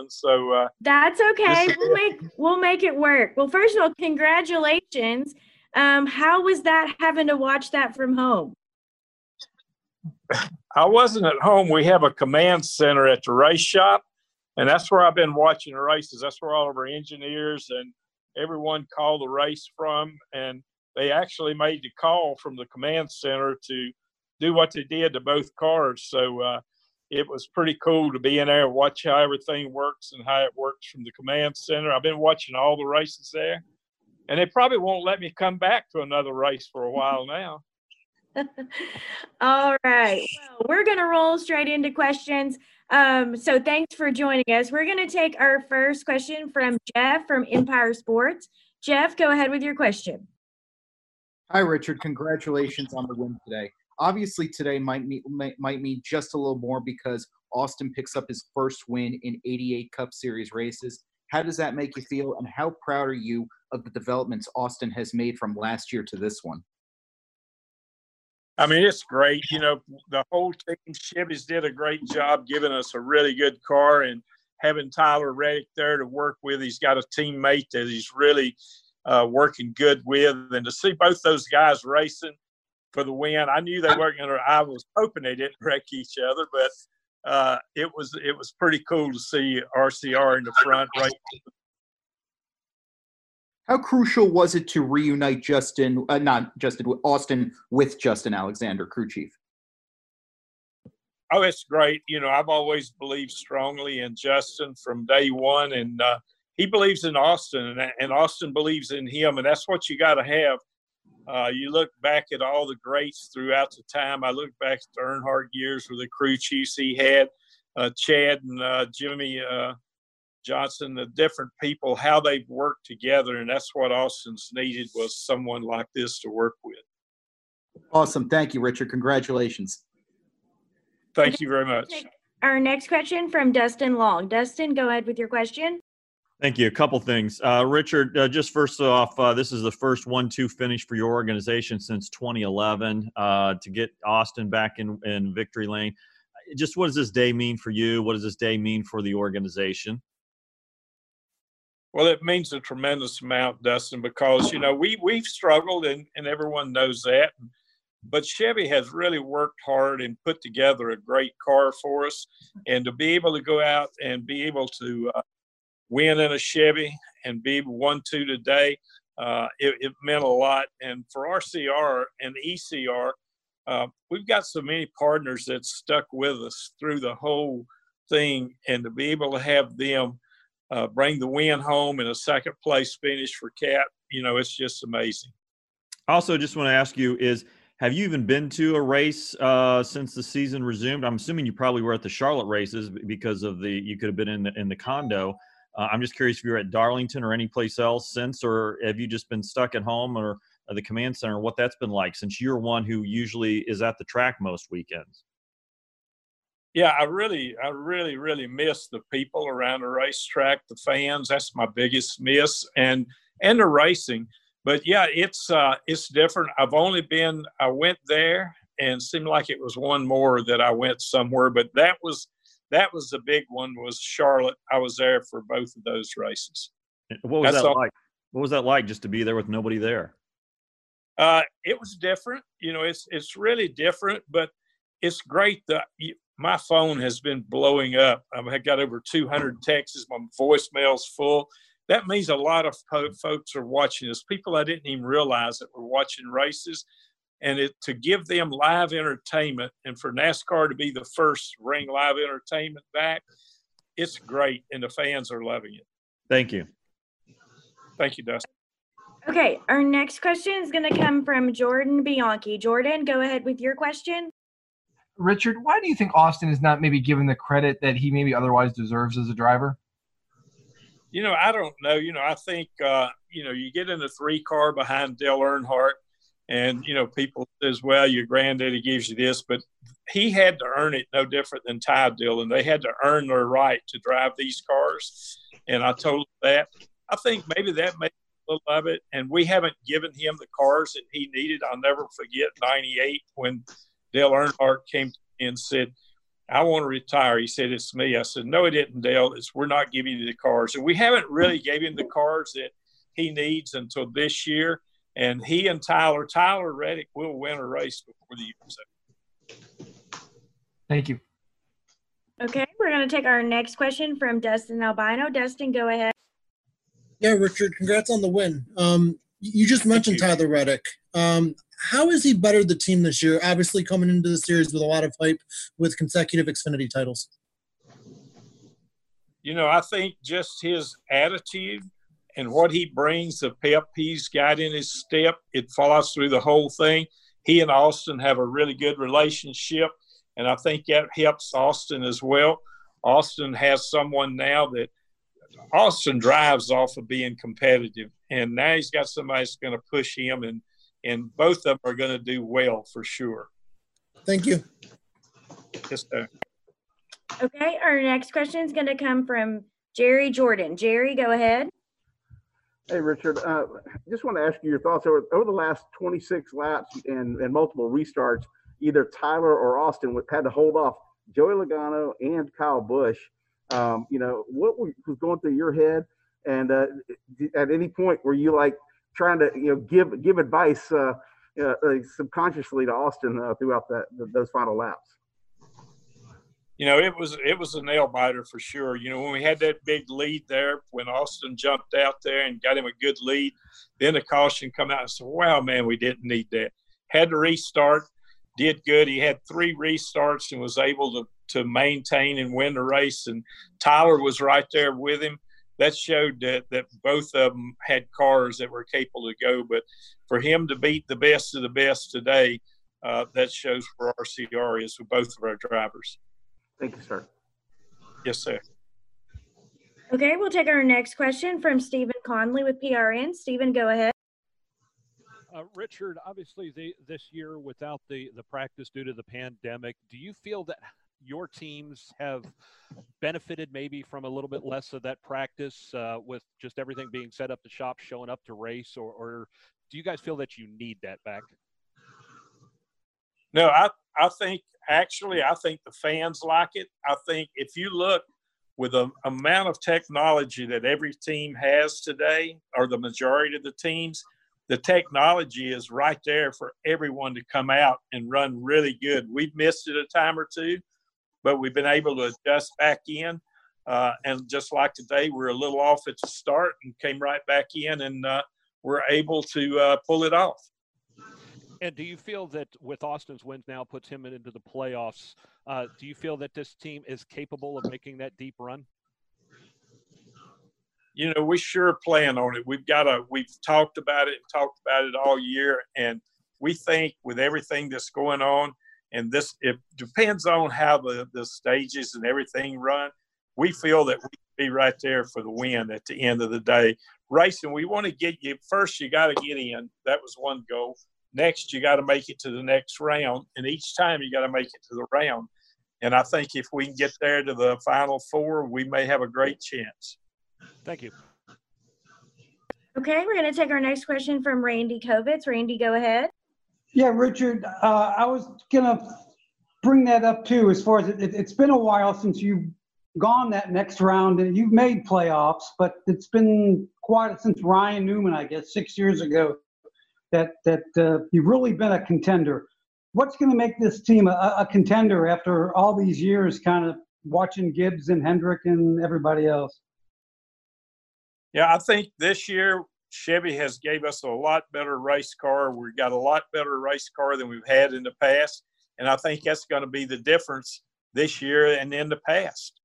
Dustin. So that's okay. We'll make it work. Well, first of all, congratulations. How was that having to watch that from home? I wasn't at home. We have a command center at the race shop, and that's where I've been watching the races. That's where all of our engineers and everyone called the race from, and they actually made the call from the command center to do what they did to both cars. So it was pretty cool to be in there and watch how everything works and how it works from the command center. I've been watching all the races there, and they probably won't let me come back to another race for a while now. All right. Well, we're going to roll straight into questions. So thanks for joining us. We're going to take our first question from Jeff from Empire Sports. Jeff, go ahead with your question. Hi, Richard. Congratulations on the win today. Obviously, today might mean just a little more because Austin picks up his first win in 88 Cup Series races. How does that make you feel, and how proud are you of the developments Austin has made from last year to this one? I mean, it's great. You know, the whole team, Chevy's did a great job giving us a really good car, and having Tyler Reddick there to work with. He's got a teammate that he's really working good with. And to see both those guys racing for the win, I knew they weren't going to – I was hoping they didn't wreck each other, but it was pretty cool to see RCR in the front racing. How crucial was it to reunite Austin with Justin Alexander, crew chief? Oh, it's great. You know, I've always believed strongly in Justin from day one, and he believes in Austin, and Austin believes in him, and that's what you got to have. You look back at all the greats throughout the time. I look back at the Earnhardt years with the crew chiefs he had, Chad and Jimmy Johnson, the different people, how they've worked together, and that's what Austin's needed, was someone like this to work with. Awesome. Thank you, Richard. Congratulations. Thank you very much. Our next question from Dustin Long. Dustin, go ahead with your question. Thank you. A couple things. Richard, just first off, this is the first 1-2 finish for your organization since 2011. To get Austin back in victory lane, just what does this day mean for you? What does this day mean for the organization? Well, it means a tremendous amount, Dustin, because, you know, we've struggled, and everyone knows that. But Chevy has really worked hard and put together a great car for us. And to be able to go out and be able to win in a Chevy and be 1-2 today, it meant a lot. And for RCR and ECR, we've got so many partners that stuck with us through the whole thing. And to be able to have them bring the win home in a second place finish for Cat, you know, it's just amazing. Also, just want to ask you have you even been to a race since the season resumed? I'm assuming you probably were at the Charlotte races because of you could have been in the condo. I'm just curious if you were at Darlington or any place else since, or have you just been stuck at home or the command center, what that's been like, since you're one who usually is at the track most weekends? Yeah, I really miss the people around the racetrack, the fans. That's my biggest miss, and the racing. But yeah, it's different. I went there, and it seemed like it was one more that I went somewhere. But that was the big one, was Charlotte. I was there for both of those races. What was that like? What was that like, just to be there with nobody there? It was different. You know, it's really different, but it's great that my phone has been blowing up. I've got over 200 texts. My voicemail's full. That means a lot of folks are watching us, people I didn't even realize that were watching races. And to give them live entertainment, and for NASCAR to be the first to bring live entertainment back, it's great, and the fans are loving it. Thank you. Thank you, Dustin. Okay, our next question is going to come from Jordan Bianchi. Jordan, go ahead with your question. Richard, why do you think Austin is not maybe given the credit that he maybe otherwise deserves as a driver? You know, I don't know. You know, I think, you get in the 3-car behind Dale Earnhardt, and, you know, people says, well, your granddaddy gives you this, but he had to earn it no different than Ty Dillon. They had to earn their right to drive these cars, and I told him that. I think maybe that made a little of it, and we haven't given him the cars that he needed. I'll never forget 98 when Dale Earnhardt came to me and said, I want to retire. He said, it's me. I said, no, he didn't, Dale. We're not giving you the cars. And we haven't really gave him the cars that he needs until this year. And he and Tyler Reddick will win a race before the year's up. Thank you. Okay, we're going to take our next question from Dustin Albino. Dustin, go ahead. Yeah, Richard, congrats on the win. You just mentioned Tyler Reddick. How has he bettered the team this year? Obviously coming into the series with a lot of hype with consecutive Xfinity titles. I think just his attitude and what he brings, the pep he's got in his step, it follows through the whole thing. He and Austin have a really good relationship, and I think that helps Austin as well. Austin has someone now that Austin drives off of being competitive, and now he's got somebody that's going to push him, and both of them are going to do well for sure. Thank you. Yes, sir. Okay, our next question is going to come from Jerry Jordan. Jerry, go ahead. Hey, Richard. Just want to ask you your thoughts over the last 26 laps and multiple restarts. Either Tyler or Austin had to hold off Joey Logano and Kyle Busch. What was going through your head? And at any point were you like trying to give advice subconsciously to Austin throughout those final laps? It was a nail biter for sure. When we had that big lead there, when Austin jumped out there and got him a good lead, then the caution come out and said, wow, man, we didn't need that. Had to restart, did good. He had 3 restarts and was able to maintain and win the race. And Tyler was right there with him. That showed that both of them had cars that were capable to go. But for him to beat the best of the best today, that shows where RCR is with both of our drivers. Thank you, sir. Yes, sir. Okay, we'll take our next question from Stephen Conley with PRN. Stephen, go ahead. Richard, obviously this year without the practice due to the pandemic, do you feel that your teams have benefited maybe from a little bit less of that practice with just everything being set up to shop, showing up to race, or do you guys feel that you need that back? No, I think the fans like it. I think if you look with the amount of technology that every team has today, or the majority of the teams, the technology is right there for everyone to come out and run really good. We've missed it a time or two, but we've been able to adjust back in. And just like today, we're a little off at the start and came right back in, and we're able to pull it off. And do you feel that with Austin's wins now puts him into the playoffs, do you feel that this team is capable of making that deep run? We sure plan on it. We've talked about it all year. And we think with everything that's going on, and it depends on how the stages and everything run, we feel that we can be right there for the win at the end of the day. Racing, we want to get you first, you got to get in. That was one goal. Next, you got to make it to the next round. And each time you got to make it to the round. And I think if we can get there to the final 4, we may have a great chance. Thank you. Okay, we're going to take our next question from Randy Kovitz. Randy, go ahead. Yeah, Richard, I was going to bring that up too, as far as it's been a while since you've gone that next round, and you've made playoffs, but it's been quite since Ryan Newman, I guess, 6 years ago, that you've really been a contender. What's going to make this team a contender after all these years kind of watching Gibbs and Hendrick and everybody else? Yeah, I think this year Chevy has gave us a lot better race car. We've got a lot better race car than we've had in the past. And I think that's going to be the difference this year and in the past.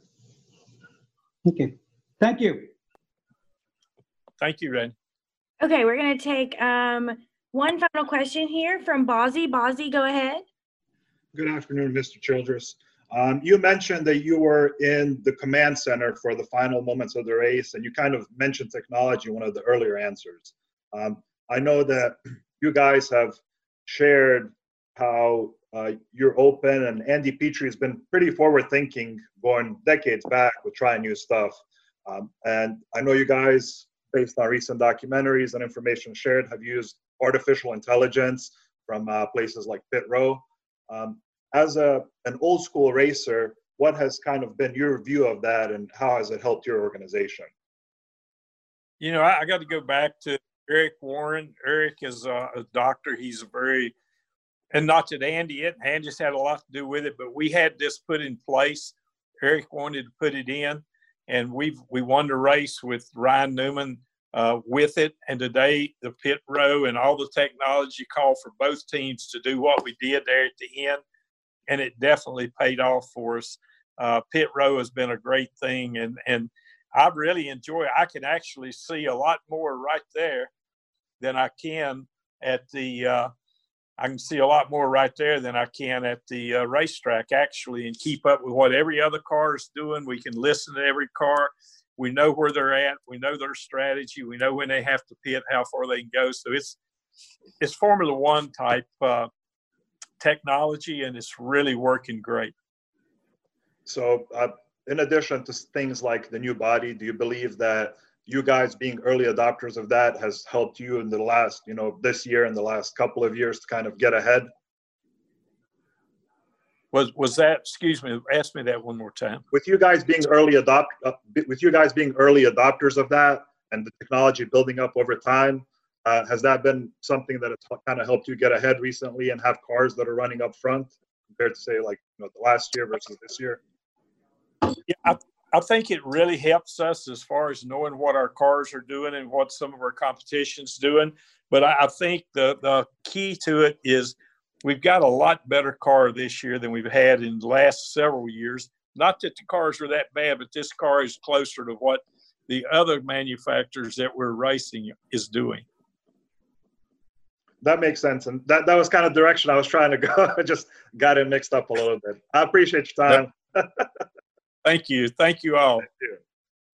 Okay. Thank you. Thank you, Randy. Okay, we're going to take one final question here from Bozzy. Bozzy, go ahead. Good afternoon, Mr. Childress. You mentioned that you were in the command center for the final moments of the race, and you kind of mentioned technology in one of the earlier answers. I know that you guys have shared how you're open, and Andy Petrie has been pretty forward-thinking going decades back with trying new stuff. And I know you guys, based on recent documentaries and information shared, have used artificial intelligence from places like Pit Row. as an old school racer, what has kind of been your view of that, and how has it helped your organization? You know, I got to go back to Eric Warren. Eric is a doctor. He's a very, and not that Andy just had a lot to do with it, but we had this put in place. Eric wanted to put it in, and we won the race with Ryan Newman with it. And today, the pit row and all the technology called for both teams to do what we did there at the end, and it definitely paid off for us. Pit row has been a great thing, and I really enjoy it. I can actually see a lot more right there than I can at the I can see a lot more right there than I can at the racetrack, actually, and keep up with what every other car is doing. We can listen to every car. We know where they're at. We know their strategy. We know when they have to pit, how far they can go. So it's Formula One type technology, and it's really working great. So in addition to things like the new body, do you believe that you guys being early adopters of that has helped you in the last, this year and the last couple of years to kind of get ahead? Was that, excuse me, ask me that one more time. With you guys being early adopters of that and the technology building up over time, has that been something that has kind of helped you get ahead recently and have cars that are running up front compared to, say, like the last year versus this year? Yeah, I think it really helps us as far as knowing what our cars are doing and what some of our competition's doing. But I think the key to it is we've got a lot better car this year than we've had in the last several years. Not that the cars are that bad, but this car is closer to what the other manufacturers that we're racing is doing. That makes sense. And that was kind of the direction I was trying to go. I just got it mixed up a little bit. I appreciate your time. Thank you. Thank you all. Thank you.